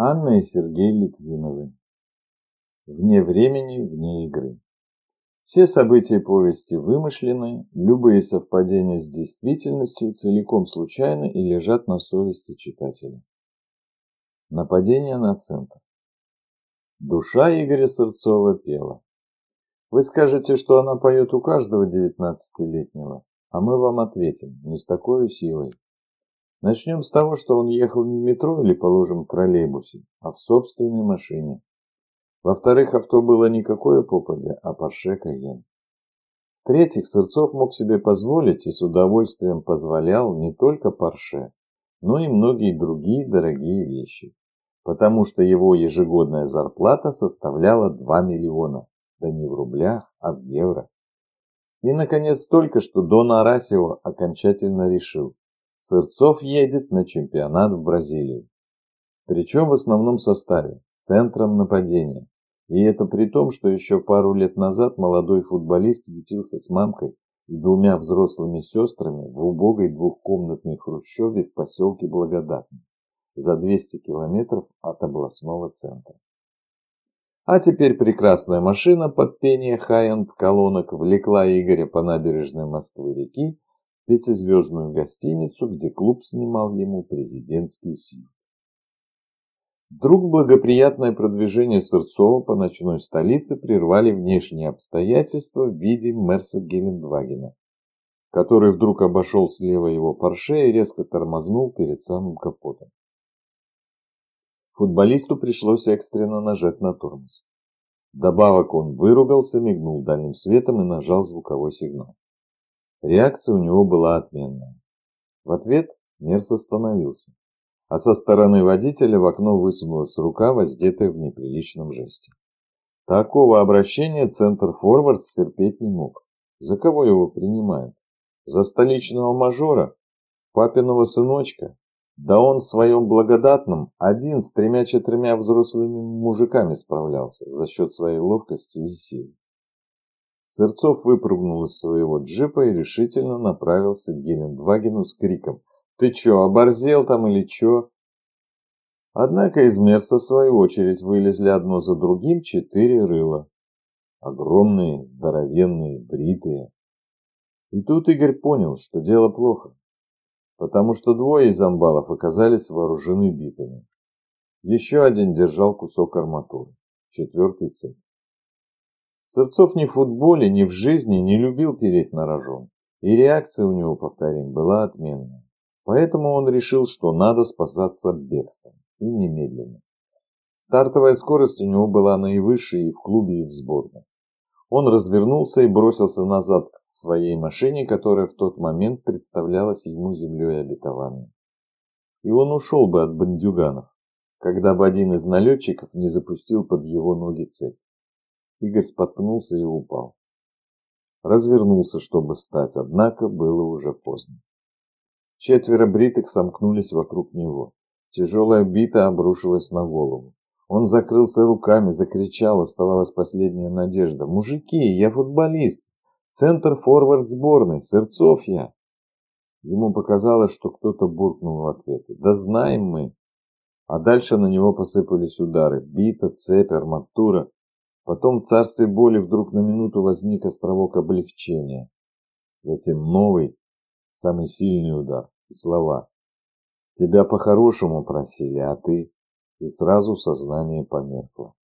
Анна и Сергей Литвиновы. Вне времени, вне игры. Все события повести вымышлены, любые совпадения с действительностью целиком случайны и лежат на совести читателя. Нападение на центр. Душа Игоря Сырцова пела. Вы скажете, что она поет у каждого 19-летнего, а мы вам ответим, не с такой силой. Начнем с того, что он ехал не в метро или, положим, в троллейбусе, а в собственной машине. Во-вторых, авто было не какое попадя, а Porsche Cayenne. В-третьих, Сырцов мог себе позволить и с удовольствием позволял не только Porsche, но и многие другие дорогие вещи, потому что его ежегодная зарплата составляла 2 миллиона, да не в рублях, а в евро. И, наконец, только что Дон Арасио окончательно решил, Сырцов едет на чемпионат в Бразилию. Причем в основном составе, центром нападения. И это при том, что еще пару лет назад молодой футболист ютился с мамкой и 2 взрослыми сестрами в убогой двухкомнатной хрущеве в поселке Благодатный, за 200 километров от областного центра. А теперь прекрасная машина под пение хай-энд колонок влекла Игоря по набережной Москвы-реки в 5-звездную гостиницу, где клуб снимал ему президентский сьют. Вдруг благоприятное продвижение Сырцова по ночной столице прервали внешние обстоятельства в виде Мерса Гелендвагена, который вдруг обошел слева его Порше и резко тормознул перед самым капотом. Футболисту пришлось экстренно нажать на тормоз. Вдобавок он выругался, мигнул дальним светом и нажал звуковой сигнал. Реакция у него была отменная. В ответ Мерс остановился, а со стороны водителя в окно высунулась рука, воздетая в неприличном жесте. Такого обращения центр-форвард терпеть не мог. За кого его принимают? За столичного мажора? Папиного сыночка? Да он в своем Благодатном один с 3-4 взрослыми мужиками справлялся за счет своей ловкости и силы. Сырцов выпрыгнул из своего джипа и решительно направился к Гелендвагену с криком: «Ты чё, оборзел там или чё?» Однако из Мерса в свою очередь вылезли одно за другим 4 рыла. Огромные, здоровенные, бритые. И тут Игорь понял, что дело плохо, потому что 2 из амбалов оказались вооружены битами. Еще один держал кусок арматуры, 4-й цепь. Сырцов ни в футболе, ни в жизни не любил переть на рожон, и реакция у него, повторим, была отменная. Поэтому он решил, что надо спасаться бегством, и немедленно. Стартовая скорость у него была наивысшей и в клубе, и в сборной. Он развернулся и бросился назад к своей машине, которая в тот момент представлялась ему землей обетованной. И он ушел бы от бандюганов, когда бы один из налетчиков не запустил под его ноги цепь. Игорь споткнулся и упал. Развернулся, чтобы встать, однако было уже поздно. 4 бритых сомкнулись вокруг него. Тяжелая бита обрушилась на голову. Он закрылся руками, закричал, оставалась последняя надежда. «Мужики, я футболист! Центр-форвард сборной! Сырцов я!» Ему показалось, что кто-то буркнул в ответ: «Да знаем мы!» А дальше на него посыпались удары. Бита, цепь, арматура. Потом в царстве боли вдруг на минуту возник островок облегчения. Затем новый, самый сильный удар и слова: «Тебя по-хорошему просили, а ты...» И сразу сознание померкло.